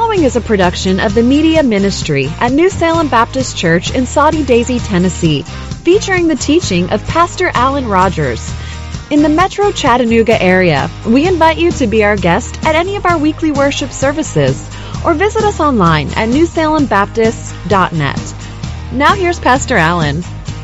following is a production of the Media Ministry at New Salem Baptist Church in Soddy Daisy, Tennessee, featuring the teaching of Pastor Alan Rogers. In the Metro Chattanooga area, we invite you to be our guest at any of our weekly worship services or visit us online at newsalembaptist.net. Now here's Pastor Alan.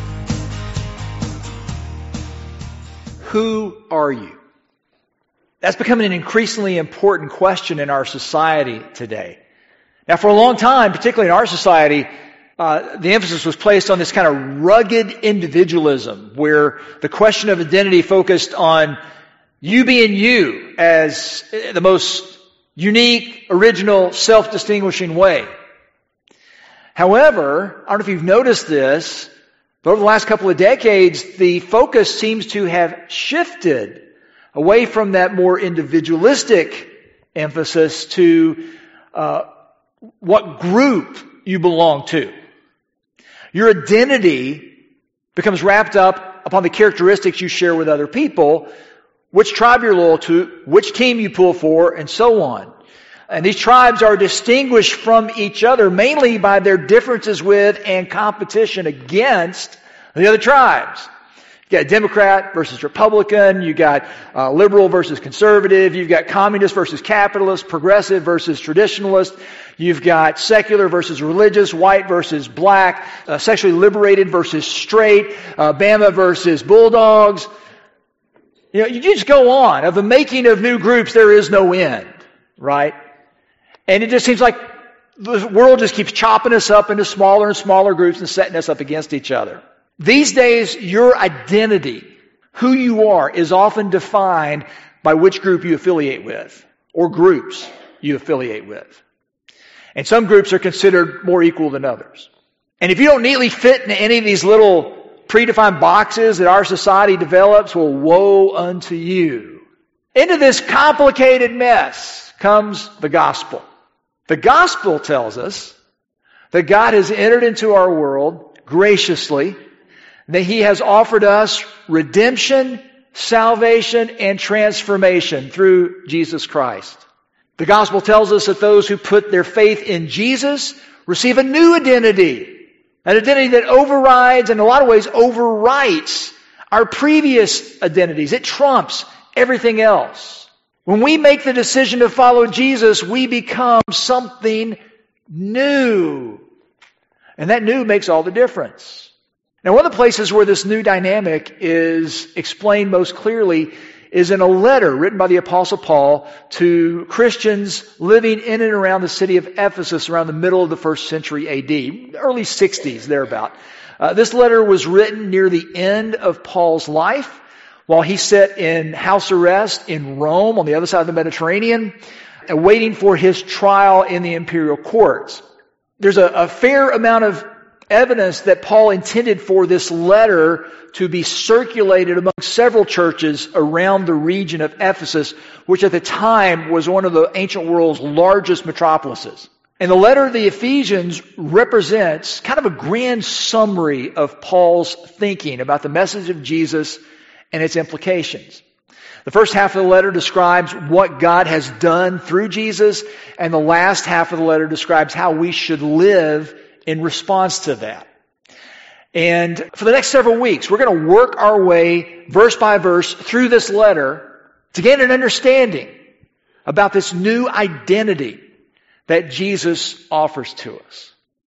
Who are you? That's becoming an increasingly important question in our society today. Now, for a long time, particularly in our society, the emphasis was placed on this kind of rugged individualism, where the question of identity focused on you being you as the most unique, original, self-distinguishing way. However, I don't know if you've noticed this, but over the last couple of decades, the focus seems to have shifted away from that more individualistic emphasis to what group you belong to. Your identity becomes wrapped up upon the characteristics you share with other people, which tribe you're loyal to, which team you pull for, and so on. And these tribes are distinguished from each other mainly by their differences with and competition against the other tribes. You got Democrat versus Republican, you got liberal versus conservative, you've got communist versus capitalist, progressive versus traditionalist, you've got secular versus religious, white versus black, sexually liberated versus straight, Bama versus Bulldogs. You know, you just go on. Of the making of new groups, there is no end, right? And it just seems like the world just keeps chopping us up into smaller and smaller groups and setting us up against each other. These days, your identity, who you are, is often defined by which group you affiliate with, or groups you affiliate with. And some groups are considered more equal than others. And if you don't neatly fit into any of these little predefined boxes that our society develops, well, woe unto you. Into this complicated mess comes the gospel. The gospel tells us that God has entered into our world graciously, that He has offered us redemption, salvation, and transformation through Jesus Christ. The gospel tells us that those who put their faith in Jesus receive a new identity, an identity that overrides, and in a lot of ways overwrites our previous identities. It trumps everything else. When we make the decision to follow Jesus, we become something new. And that new makes all the difference. Now, one of the places where this new dynamic is explained most clearly is in a letter written by the Apostle Paul to Christians living in and around the city of Ephesus around the middle of the first century AD, early 60s, thereabout. This letter was written near the end of Paul's life while he sat in house arrest in Rome on the other side of the Mediterranean, waiting for his trial in the imperial courts. There's a fair amount of evidence that Paul intended for this letter to be circulated among several churches around the region of Ephesus, which at the time was one of the ancient world's largest metropolises. And the letter of the Ephesians represents kind of a grand summary of Paul's thinking about the message of Jesus and its implications. The first half of the letter describes what God has done through Jesus, and the last half of the letter describes how we should live in response to that. And for the next several weeks, we're going to work our way verse by verse through this letter to gain an understanding about this new identity that Jesus offers to us.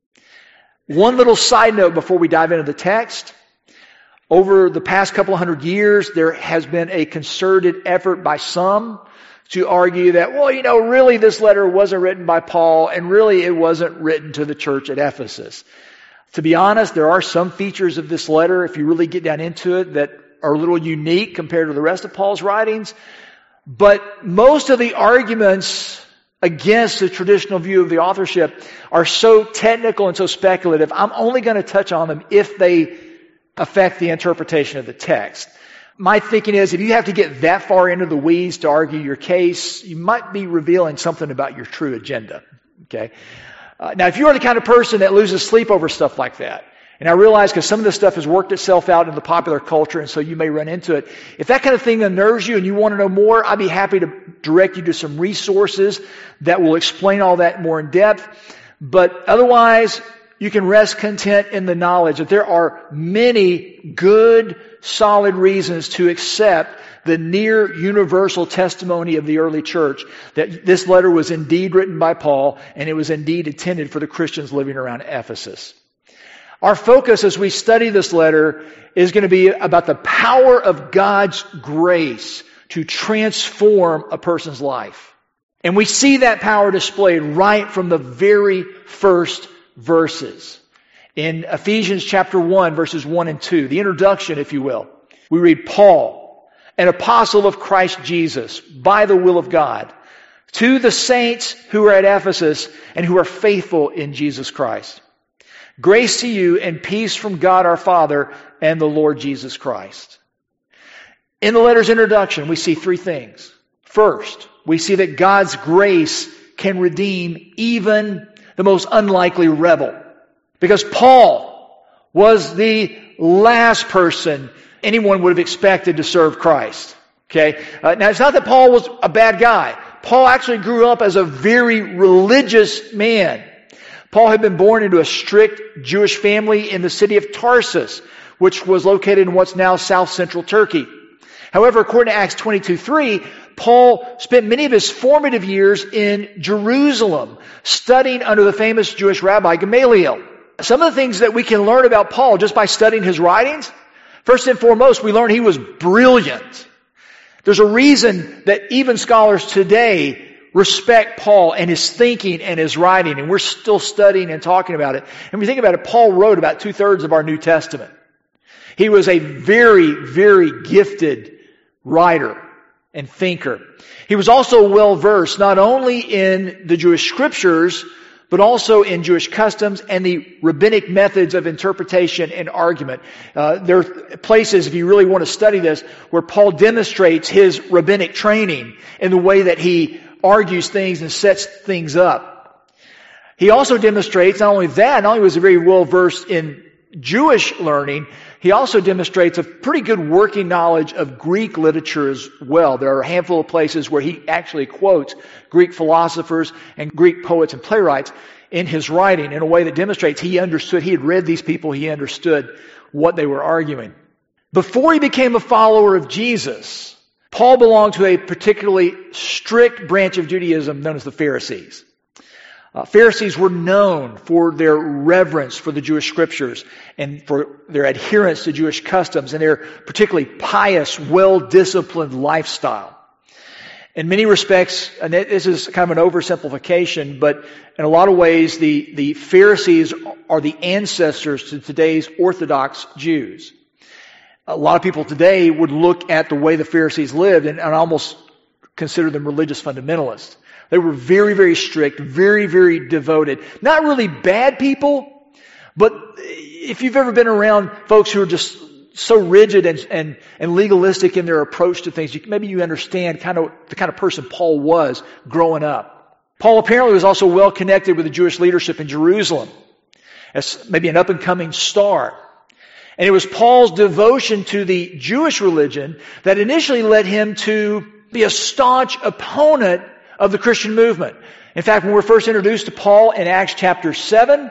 One little side note before we dive into the text. Over the past couple of hundred years, there has been a concerted effort by some to argue that, well, really this letter wasn't written by Paul, and really it wasn't written to the church at Ephesus. To be honest, there are some features of this letter, if you really get down into it, that are a little unique compared to the rest of Paul's writings. But most of the arguments against the traditional view of the authorship are so technical and so speculative, I'm only going to touch on them if they affect the interpretation of the text. My thinking is, if you have to get that far into the weeds to argue your case, you might be revealing something about your true agenda. Okay. Now, if you are the kind of person that loses sleep over stuff like that, And I realize because some of this stuff has worked itself out in the popular culture, and so you may run into it. If that kind of thing unnerves you and you want to know more, I'd be happy to direct you to some resources that will explain all that more in depth. But otherwise, you can rest content in the knowledge that there are many good, solid reasons to accept the near universal testimony of the early church that this letter was indeed written by Paul and it was indeed intended for the Christians living around Ephesus. Our focus as we study this letter is going to be about the power of God's grace to transform a person's life. And we see that power displayed right from the very first verses. In Ephesians chapter 1, verses 1 and 2, the introduction, if you will, we read, Paul, an apostle of Christ Jesus, by the will of God, to the saints who are at Ephesus and who are faithful in Jesus Christ. Grace to you and peace from God our Father and the Lord Jesus Christ. In the letter's introduction, we see three things. First, we see that God's grace can redeem even the most unlikely rebel. Because Paul was the last person anyone would have expected to serve Christ. Okay? Now, it's not that Paul was a bad guy. Paul actually grew up as a very religious man. Paul had been born into a strict Jewish family in the city of Tarsus, which was located in what's now south-central Turkey. However, according to Acts 22:3, Paul spent many of his formative years in Jerusalem, studying under the famous Jewish rabbi Gamaliel. Some of the things that we can learn about Paul just by studying his writings, first and foremost, we learn he was brilliant. There's a reason that even scholars today respect Paul and his thinking and his writing, and we're still studying and talking about it. And when you think about it, Paul wrote about 2/3 of our New Testament. He was a very, very gifted writer and thinker. He was also well versed not only in the Jewish scriptures, but also in Jewish customs and the rabbinic methods of interpretation and argument. There are places, if you really want to study this, where Paul demonstrates his rabbinic training in the way that he argues things and sets things up. He also demonstrates not only was he very well versed in Jewish learning, he also demonstrates a pretty good working knowledge of Greek literature as well. There are a handful of places where he actually quotes Greek philosophers and Greek poets and playwrights in his writing in a way that demonstrates he understood, he had read these people, he understood what they were arguing. Before he became a follower of Jesus, Paul belonged to a particularly strict branch of Judaism known as the Pharisees. Pharisees were known for their reverence for the Jewish scriptures and for their adherence to Jewish customs and their particularly pious, well-disciplined lifestyle. In many respects, and this is kind of an oversimplification, but in a lot of ways, the Pharisees are the ancestors to today's Orthodox Jews. A lot of people today would look at the way the Pharisees lived and almost consider them religious fundamentalists. They were very, very strict, very, very devoted. Not really bad people, but if you've ever been around folks who are just so rigid and legalistic in their approach to things, maybe you understand kind of the kind of person Paul was growing up. Paul apparently was also well connected with the Jewish leadership in Jerusalem as maybe an up-and-coming star. And it was Paul's devotion to the Jewish religion that initially led him to be a staunch opponent of the Christian movement. In fact, when we're first introduced to Paul in Acts chapter 7,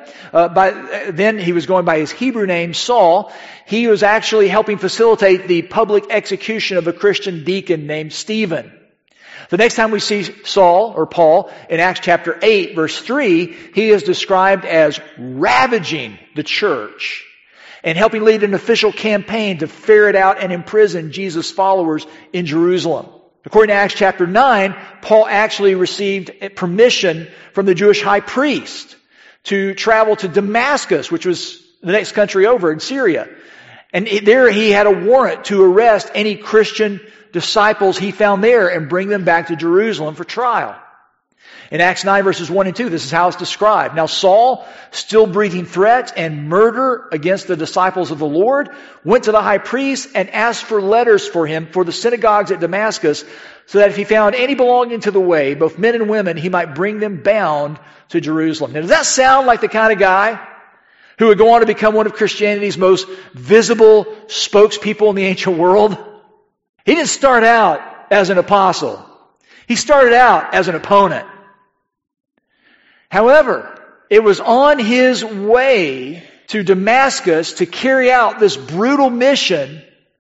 then he was going by his Hebrew name, Saul. He was actually helping facilitate the public execution of a Christian deacon named Stephen. The next time we see Saul, or Paul, in Acts chapter 8, verse 3, he is described as ravaging the church and helping lead an official campaign to ferret out and imprison Jesus' followers in Jerusalem. According to Acts chapter 9, Paul actually received permission from the Jewish high priest to travel to Damascus, which was the next country over in Syria. And there he had a warrant to arrest any Christian disciples he found there and bring them back to Jerusalem for trial. In Acts 9 verses 1 and 2, this is how it's described. Now Saul, still breathing threats and murder against the disciples of the Lord, went to the high priest and asked for letters for him for the synagogues at Damascus, so that if he found any belonging to the way, both men and women, he might bring them bound to Jerusalem. Now, does that sound like the kind of guy who would go on to become one of Christianity's most visible spokespeople in the ancient world. He didn't start out as an apostle. He started out as an opponent. However, it was on his way to Damascus to carry out this brutal mission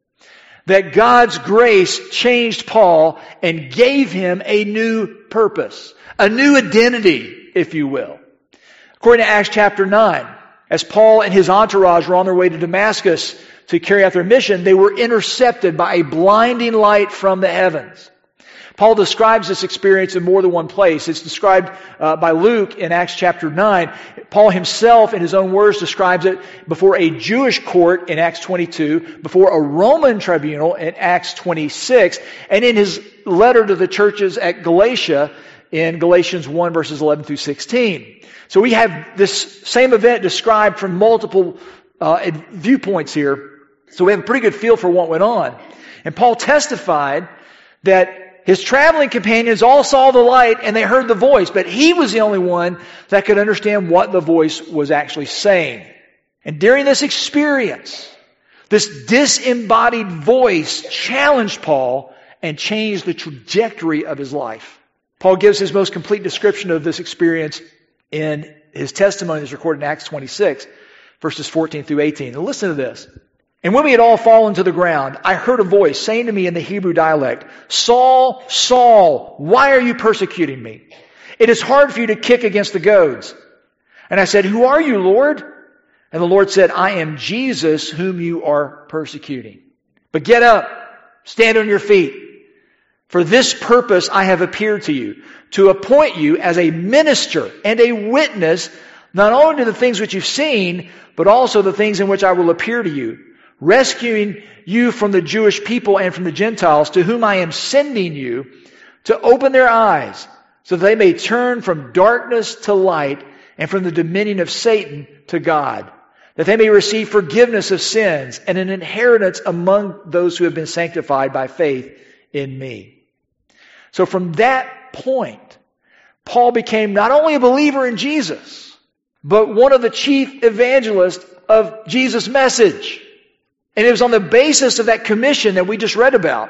that God's grace changed Paul and gave him a new purpose, a new identity, if you will. According to Acts chapter 9, as Paul and his entourage were on their way to Damascus to carry out their mission, they were intercepted by a blinding light from the heavens. Paul describes this experience in more than one place. It's described by Luke in Acts chapter 9. Paul himself, in his own words, describes it before a Jewish court in Acts 22, before a Roman tribunal in Acts 26, and in his letter to the churches at Galatia in Galatians 1 verses 11 through 16. So we have this same event described from multiple viewpoints here. So we have a pretty good feel for what went on. And Paul testified that his traveling companions all saw the light and they heard the voice, but he was the only one that could understand what the voice was actually saying. And during this experience, this disembodied voice challenged Paul and changed the trajectory of his life. Paul gives his most complete description of this experience in his testimony that's recorded in Acts 26, verses 14 through 18. And listen to this. And when we had all fallen to the ground, I heard a voice saying to me in the Hebrew dialect, Saul, Saul, why are you persecuting me? It is hard for you to kick against the goads. And I said, who are you, Lord? And the Lord said, I am Jesus whom you are persecuting. But get up, stand on your feet. For this purpose I have appeared to you, to appoint you as a minister and a witness, not only to the things which you've seen, but also the things in which I will appear to you, rescuing you from the Jewish people and from the Gentiles, to whom I am sending you, to open their eyes, so that they may turn from darkness to light, and from the dominion of Satan to God, that they may receive forgiveness of sins and an inheritance among those who have been sanctified by faith in me. So from that point, Paul became not only a believer in Jesus, but one of the chief evangelists of Jesus' message. And it was on the basis of that commission that we just read about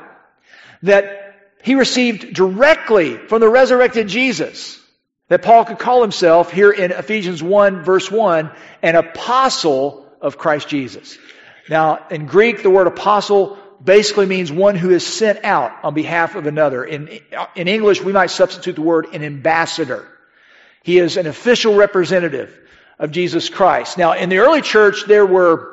that he received directly from the resurrected Jesus that Paul could call himself, here in Ephesians 1 verse 1, an apostle of Christ Jesus. Now, in Greek, the word apostle basically means one who is sent out on behalf of another. In English, we might substitute the word an ambassador. He is an official representative of Jesus Christ. Now, in the early church, there were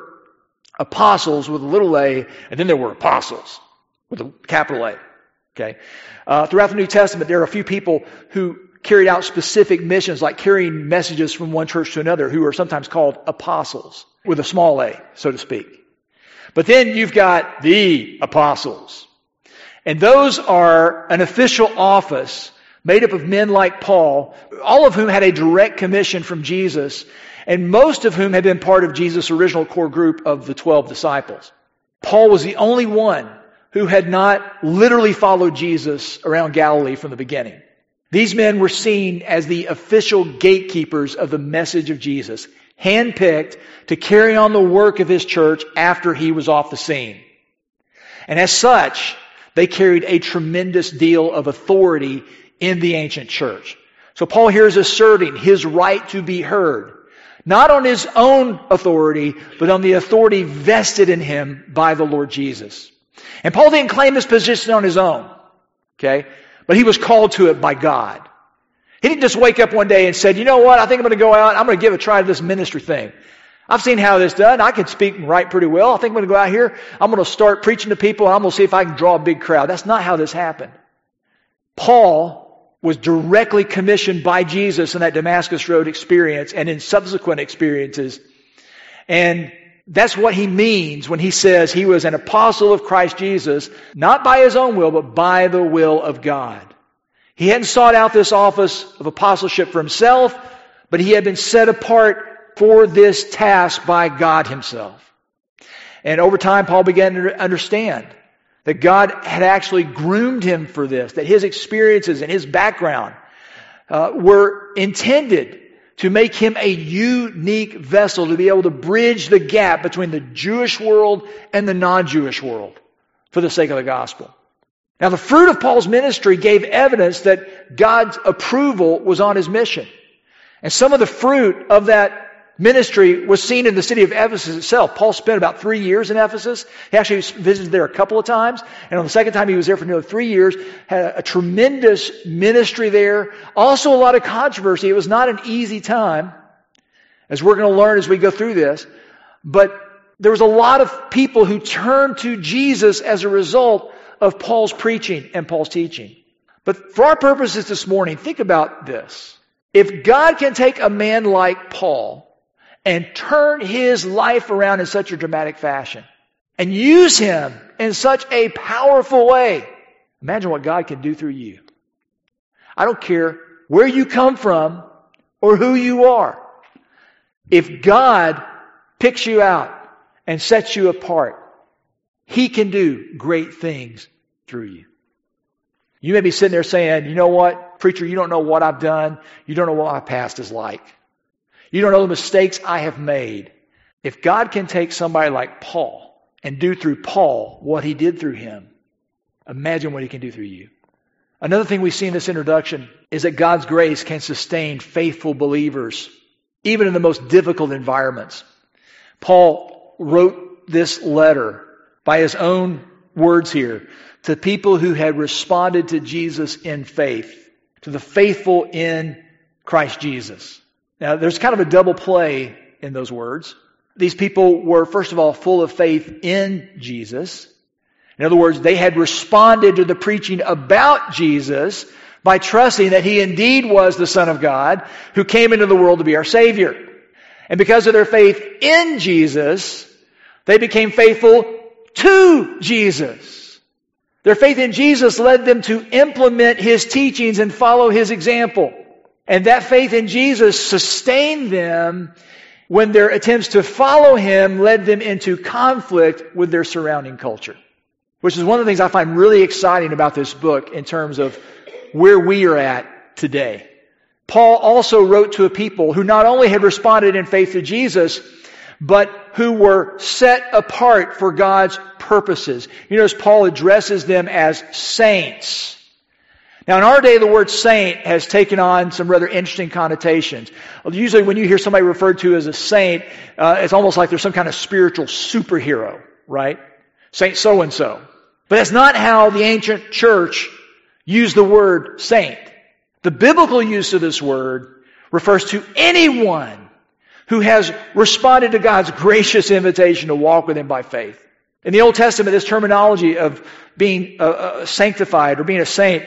apostles with a little a, and then there were apostles with a capital A. Okay. Throughout the New Testament, there are a few people who carried out specific missions, like carrying messages from one church to another, who are sometimes called apostles, with a small a, so to speak. But then you've got the apostles. And those are an official office made up of men like Paul, all of whom had a direct commission from Jesus, and most of whom had been part of Jesus' original core group of the 12 disciples. Paul was the only one who had not literally followed Jesus around Galilee from the beginning. These men were seen as the official gatekeepers of the message of Jesus, handpicked to carry on the work of his church after he was off the scene. And as such, they carried a tremendous deal of authority in the ancient church. So Paul here is asserting his right to be heard, not on his own authority, but on the authority vested in him by the Lord Jesus. And Paul didn't claim this position on his own, okay? But he was called to it by God. He didn't just wake up one day and said, you know what, I think I'm going to go out, I'm going to give a try to this ministry thing. I've seen how this is done. I can speak and write pretty well. I think I'm going to go out here, I'm going to start preaching to people, and I'm going to see if I can draw a big crowd. That's not how this happened. Paul was directly commissioned by Jesus in that Damascus Road experience and in subsequent experiences. And that's what he means when he says he was an apostle of Christ Jesus, not by his own will, but by the will of God. He hadn't sought out this office of apostleship for himself, but he had been set apart for this task by God himself. And over time, Paul began to understand that God had actually groomed him for this, that his experiences and his background were intended to make him a unique vessel to be able to bridge the gap between the Jewish world and the non-Jewish world for the sake of the gospel. Now, the fruit of Paul's ministry gave evidence that God's approval was on his mission. And some of the fruit of that ministry was seen in the city of Ephesus itself. Paul spent about 3 years in Ephesus. He actually visited there a couple of times. And on the second time he was there for nearly 3 years. Had a tremendous ministry there. Also a lot of controversy. It was not an easy time, as we're going to learn as we go through this. But there was a lot of people who turned to Jesus as a result of Paul's preaching and Paul's teaching. But for our purposes this morning, think about this. If God can take a man like Paul and turn his life around in such a dramatic fashion and use him in such a powerful way, imagine what God can do through you. I don't care where you come from or who you are. If God picks you out and sets you apart, He can do great things through you. You may be sitting there saying, you know what, preacher, you don't know what I've done. You don't know what my past is like. You don't know the mistakes I have made. If God can take somebody like Paul and do through Paul what He did through him, imagine what He can do through you. Another thing we see in this introduction is that God's grace can sustain faithful believers, even in the most difficult environments. Paul wrote this letter by his own words here to people who had responded to Jesus in faith, to the faithful in Christ Jesus. Now, there's kind of a double play in those words. These people were, first of all, full of faith in Jesus. In other words, they had responded to the preaching about Jesus by trusting that He indeed was the Son of God who came into the world to be our Savior. And because of their faith in Jesus, they became faithful to Jesus. Their faith in Jesus led them to implement His teachings and follow His example. And that faith in Jesus sustained them when their attempts to follow Him led them into conflict with their surrounding culture. Which is one of the things I find really exciting about this book in terms of where we are at today. Paul also wrote to a people who not only had responded in faith to Jesus, but who were set apart for God's purposes. You notice Paul addresses them as saints. Now in our day, the word saint has taken on some rather interesting connotations. Usually when you hear somebody referred to as a saint, it's almost like they're some kind of spiritual superhero, right? Saint so-and-so. But that's not how the ancient church used the word saint. The biblical use of this word refers to anyone who has responded to God's gracious invitation to walk with Him by faith. In the Old Testament, this terminology of being sanctified or being a saint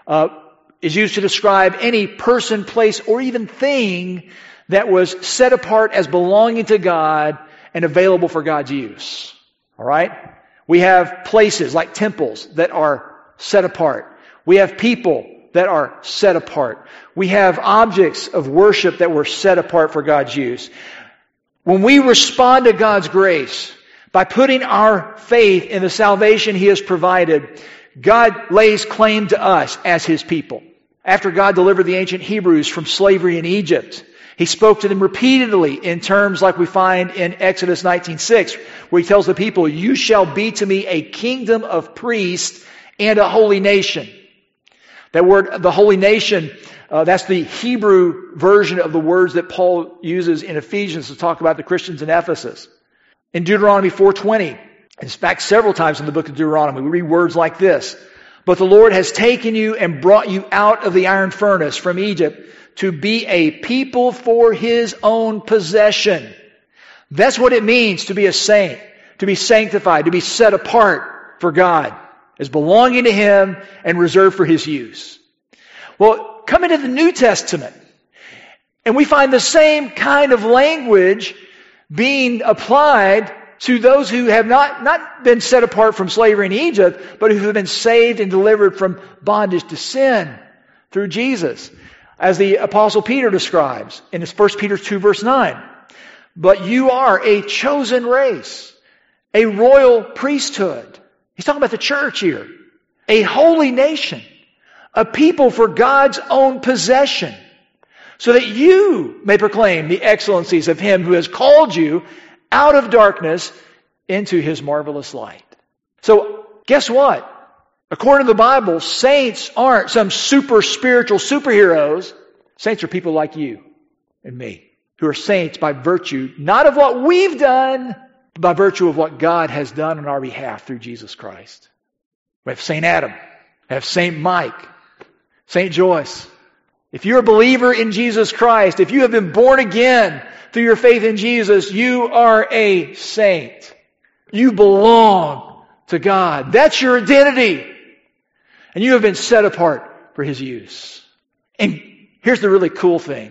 is used to describe any person, place, or even thing that was set apart as belonging to God and available for God's use. All right? We have places like temples that are set apart. We have people that are set apart. We have objects of worship that were set apart for God's use. When we respond to God's grace by putting our faith in the salvation He has provided, God lays claim to us as His people. After God delivered the ancient Hebrews from slavery in Egypt, He spoke to them repeatedly in terms like we find in Exodus 19:6, where He tells the people, "You shall be to me a kingdom of priests and a holy nation." That word, the holy nation, that's the Hebrew version of the words that Paul uses in Ephesians to talk about the Christians in Ephesus. In Deuteronomy 4:20, in fact, several times in the book of Deuteronomy, we read words like this: "But the Lord has taken you and brought you out of the iron furnace from Egypt to be a people for His own possession." That's what it means to be a saint, to be sanctified, to be set apart for God, as belonging to Him and reserved for His use. Well, come into the New Testament, and we find the same kind of language being applied to those who have not been set apart from slavery in Egypt, but who have been saved and delivered from bondage to sin through Jesus. As the Apostle Peter describes in 1 Peter 2 verse 9, "But you are a chosen race, a royal priesthood." He's talking about the church here. "A holy nation, a people for God's own possession, so that you may proclaim the excellencies of Him who has called you out of darkness into His marvelous light. So, guess what? According to the Bible, saints aren't some super spiritual superheroes. Saints are people like you and me, who are saints by virtue, not of what we've done, but by virtue of what God has done on our behalf through Jesus Christ. We have St. Adam, we have St. Mike, St. Joyce. If you're a believer in Jesus Christ, if you have been born again through your faith in Jesus, you are a saint. You belong to God. That's your identity. And you have been set apart for His use. And here's the really cool thing.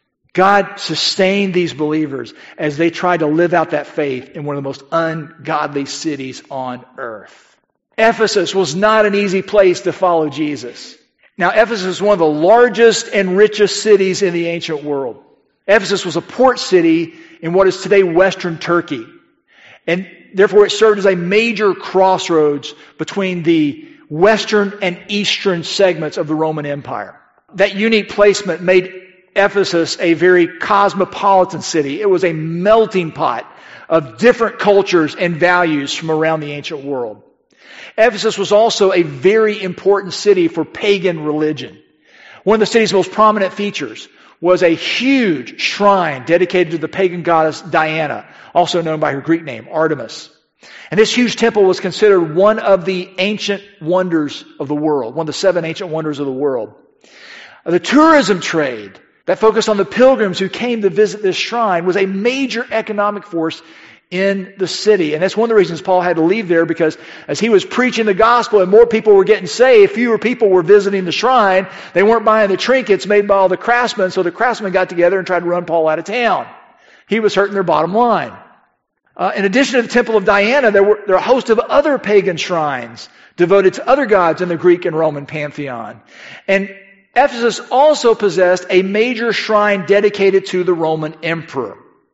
God sustained these believers as they tried to live out that faith in one of the most ungodly cities on earth. Ephesus was not an easy place to follow Jesus. Now, Ephesus is one of the largest and richest cities in the ancient world. Ephesus was a port city in what is today Western Turkey. And therefore it served as a major crossroads between the Western and Eastern segments of the Roman Empire. That unique placement made Ephesus a very cosmopolitan city. It was a melting pot of different cultures and values from around the ancient world. Ephesus was also a very important city for pagan religion. One of the city's most prominent features was a huge shrine dedicated to the pagan goddess Diana, also known by her Greek name, Artemis. And this huge temple was considered one of the ancient wonders of the world, one of the 7 ancient wonders of the world. The tourism trade that focused on the pilgrims who came to visit this shrine was a major economic force in the city. And that's one of the reasons Paul had to leave there, because as he was preaching the gospel and more people were getting saved, fewer people were visiting the shrine. They weren't buying the trinkets made by all the craftsmen, so the craftsmen got together and tried to run Paul out of town. He was hurting their bottom line. In addition to the Temple of Diana, there were a host of other pagan shrines devoted to other gods in the Greek and Roman pantheon. And Ephesus also possessed a major shrine dedicated to the Roman emperor.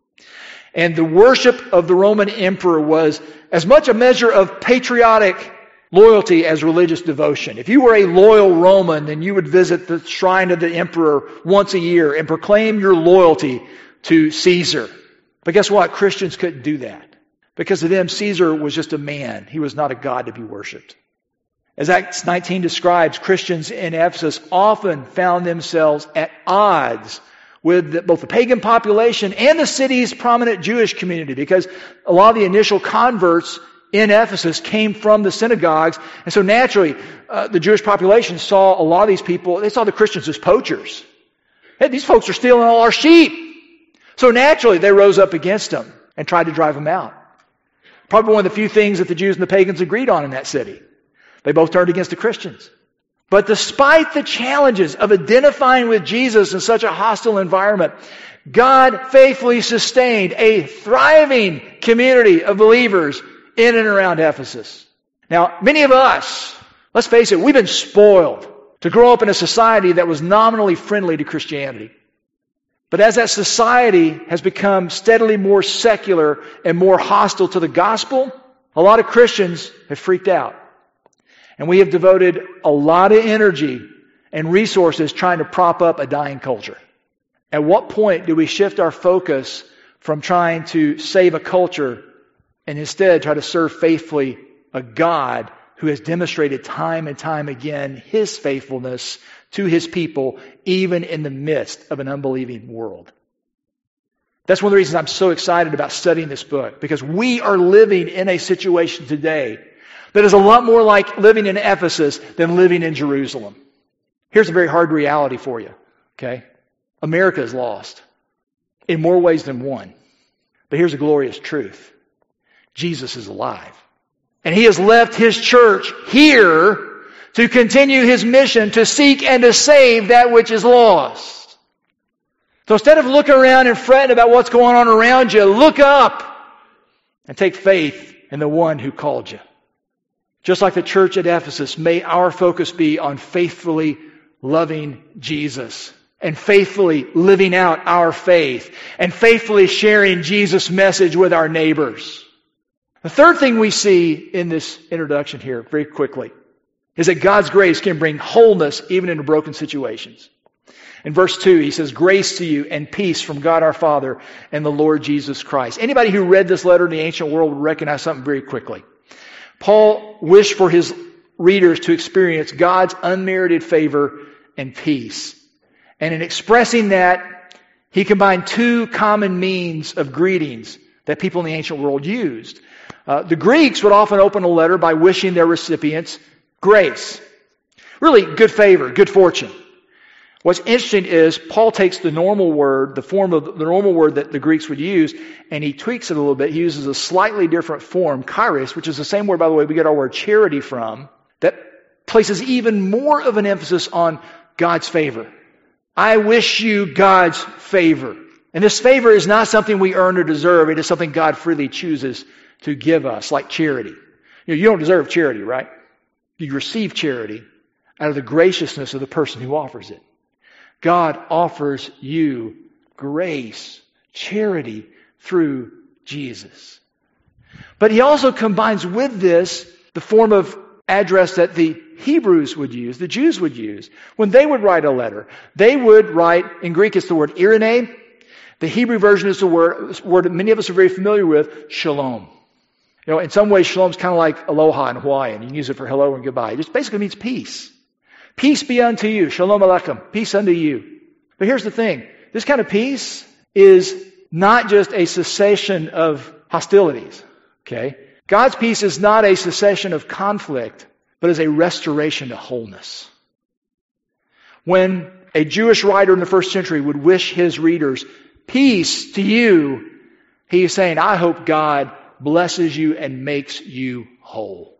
And the worship of the Roman emperor was as much a measure of patriotic loyalty as religious devotion. If you were a loyal Roman, then you would visit the shrine of the emperor once a year and proclaim your loyalty to Caesar. But guess what? Christians couldn't do that. Because to them, Caesar was just a man. He was not a god to be worshipped. As Acts 19 describes, Christians in Ephesus often found themselves at odds with both the pagan population and the city's prominent Jewish community, because a lot of the initial converts in Ephesus came from the synagogues. And so naturally, the Jewish population saw a lot of these people, they saw the Christians as poachers. Hey, these folks are stealing all our sheep. So naturally, they rose up against them and tried to drive them out. Probably one of the few things that the Jews and the pagans agreed on in that city. They both turned against the Christians. But despite the challenges of identifying with Jesus in such a hostile environment, God faithfully sustained a thriving community of believers in and around Ephesus. Now, many of us, let's face it, we've been spoiled to grow up in a society that was nominally friendly to Christianity. But as that society has become steadily more secular and more hostile to the gospel, a lot of Christians have freaked out. And we have devoted a lot of energy and resources trying to prop up a dying culture. At what point do we shift our focus from trying to save a culture and instead try to serve faithfully a God who has demonstrated time and time again His faithfulness to His people, even in the midst of an unbelieving world? That's one of the reasons I'm so excited about studying this book, because we are living in a situation today that is a lot more like living in Ephesus than living in Jerusalem. Here's a very hard reality for you, okay? America is lost in more ways than one. But here's a glorious truth. Jesus is alive. And He has left His church here to continue His mission to seek and to save that which is lost. So instead of looking around and fretting about what's going on around you, look up and take faith in the one who called you. Just like the church at Ephesus, may our focus be on faithfully loving Jesus and faithfully living out our faith and faithfully sharing Jesus' message with our neighbors. The third thing we see in this introduction here, very quickly, is that God's grace can bring wholeness even into broken situations. In verse 2, he says, grace to you and peace from God our Father and the Lord Jesus Christ. Anybody who read this letter in the ancient world would recognize something very quickly. Paul wished for his readers to experience God's unmerited favor and peace. And in expressing that, he combined two common means of greetings that people in the ancient world used. The Greeks would often open a letter by wishing their recipients grace. Really good favor, good fortune. What's interesting is Paul takes the normal word, the form of the normal word that the Greeks would use, and he tweaks it a little bit. He uses a slightly different form, charis, which is the same word, by the way, we get our word charity from, that places even more of an emphasis on God's favor. I wish you God's favor. And this favor is not something we earn or deserve. It is something God freely chooses to give us, like charity. You don't deserve charity, right? You receive charity out of the graciousness of the person who offers it. God offers you grace, charity through Jesus. But he also combines with this the form of address that the Hebrews would use, the Jews would use. When they would write a letter, they would write, in Greek it's the word irene. The Hebrew version is the word that many of us are very familiar with, shalom. In some ways, shalom is kind of like aloha in Hawaiian. You can use it for hello and goodbye. It just basically means peace. Peace be unto you. Shalom aleichem. Peace unto you. But here's the thing. This kind of peace is not just a cessation of hostilities. Okay? God's peace is not a cessation of conflict, but is a restoration to wholeness. When a Jewish writer in the first century would wish his readers, peace to you, he is saying, I hope God blesses you and makes you whole.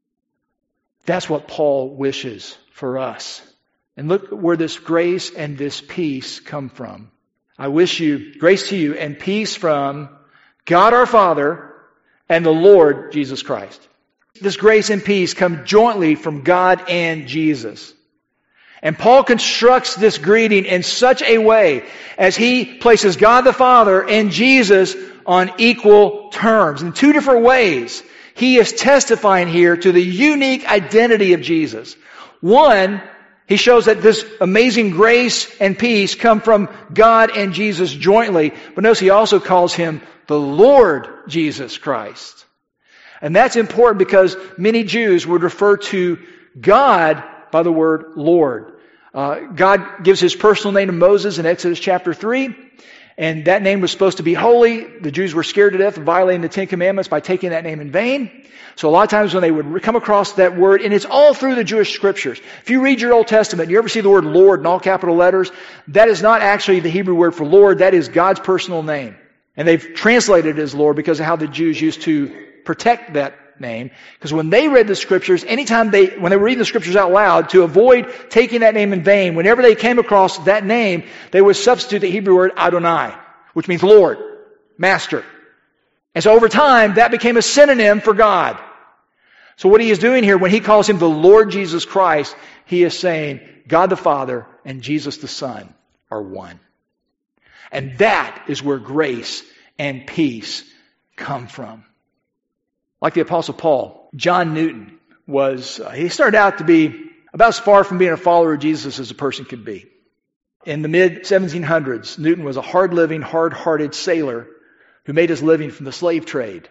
That's what Paul wishes for us. And look where this grace and this peace come from. I wish you grace to you and peace from God our Father and the Lord Jesus Christ. This grace and peace come jointly from God and Jesus. And Paul constructs this greeting in such a way as he places God the Father and Jesus on equal terms. In two different ways, he is testifying here to the unique identity of Jesus. One, he shows that this amazing grace and peace come from God and Jesus jointly. But notice he also calls him the Lord Jesus Christ. And that's important because many Jews would refer to God by the word Lord. God gives his personal name to Moses in Exodus chapter 3. And that name was supposed to be holy. The Jews were scared to death of violating the Ten Commandments by taking that name in vain. So a lot of times when they would come across that word, and it's all through the Jewish scriptures. If you read your Old Testament, you ever see the word Lord in all capital letters, that is not actually the Hebrew word for Lord. That is God's personal name. And they've translated it as Lord because of how the Jews used to protect that name. Because when they read the scriptures, when they were reading the scriptures out loud, to avoid taking that name in vain, whenever they came across that name, they would substitute the Hebrew word Adonai, which means Lord, Master. And so over time, that became a synonym for God. So what he is doing here, when he calls him the Lord Jesus Christ, he is saying God the Father and Jesus the Son are one. And that is where grace and peace come from. Like the Apostle Paul, John Newton he started out to be about as far from being a follower of Jesus as a person could be. In the mid-1700s, Newton was a hard-living, hard-hearted sailor who made his living from the slave trade.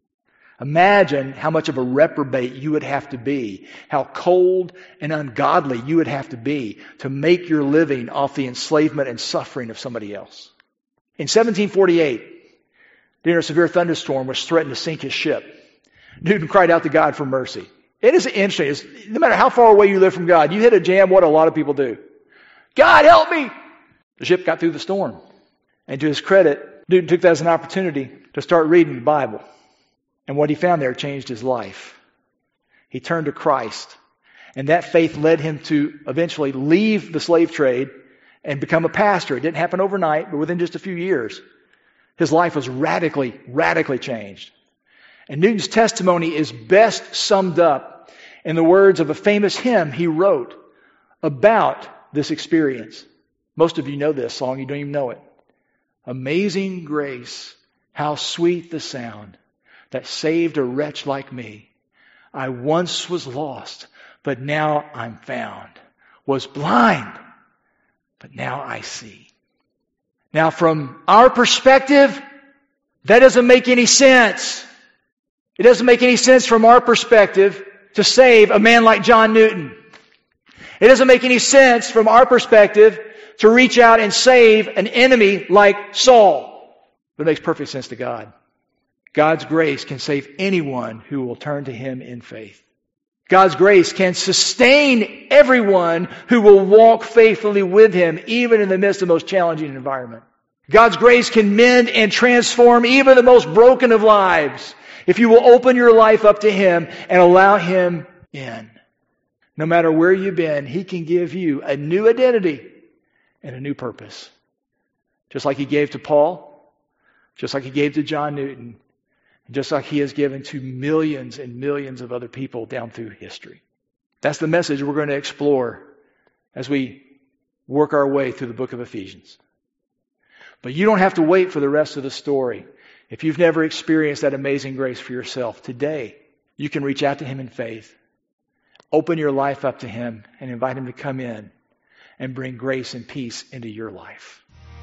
Imagine how much of a reprobate you would have to be, how cold and ungodly you would have to be to make your living off the enslavement and suffering of somebody else. In 1748, during a severe thunderstorm which threatened to sink his ship, Newton cried out to God for mercy. It is interesting. No matter how far away you live from God, you hit a jam, what a lot of people do. God, help me! The ship got through the storm. And to his credit, Newton took that as an opportunity to start reading the Bible. And what he found there changed his life. He turned to Christ. And that faith led him to eventually leave the slave trade and become a pastor. It didn't happen overnight, but within just a few years, his life was radically, radically changed. And Newton's testimony is best summed up in the words of a famous hymn he wrote about this experience. Most of you know this song, you don't even know it. Amazing grace, how sweet the sound that saved a wretch like me. I once was lost, but now I'm found. Was blind, but now I see. Now, from our perspective, that doesn't make any sense. It doesn't make any sense from our perspective to save a man like John Newton. It doesn't make any sense from our perspective to reach out and save an enemy like Saul. But it makes perfect sense to God. God's grace can save anyone who will turn to Him in faith. God's grace can sustain everyone who will walk faithfully with Him, even in the midst of the most challenging environment. God's grace can mend and transform even the most broken of lives if you will open your life up to Him and allow Him in. No matter where you've been, He can give you a new identity and a new purpose. Just like He gave to Paul, just like He gave to John Newton, just like He has given to millions and millions of other people down through history. That's the message we're going to explore as we work our way through the book of Ephesians. But you don't have to wait for the rest of the story. If you've never experienced that amazing grace for yourself, today you can reach out to Him in faith. Open your life up to Him and invite Him to come in and bring grace and peace into your life.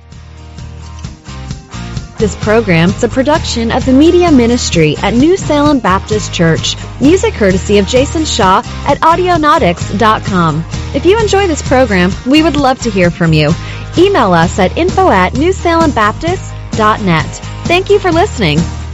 This program is a production of the Media Ministry at New Salem Baptist Church. Music courtesy of Jason Shaw at Audionautics.com. If you enjoy this program, we would love to hear from you. Email us at info@newsalembaptist.net. Thank you for listening.